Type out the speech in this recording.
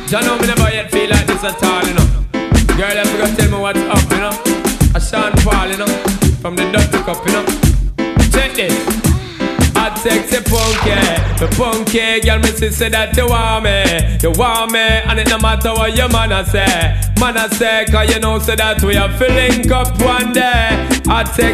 Jah know me never yet feel like this at all, you know. Girl, you forgot to tell me what's up, you know. A Sean Paul, you know, from the Dirty Cup, you know. Check this. Hot sexy punky, the punky girl, me say that you want me, and it no matter what your man a say, cause you know say that we are filling up one day. Hot sexy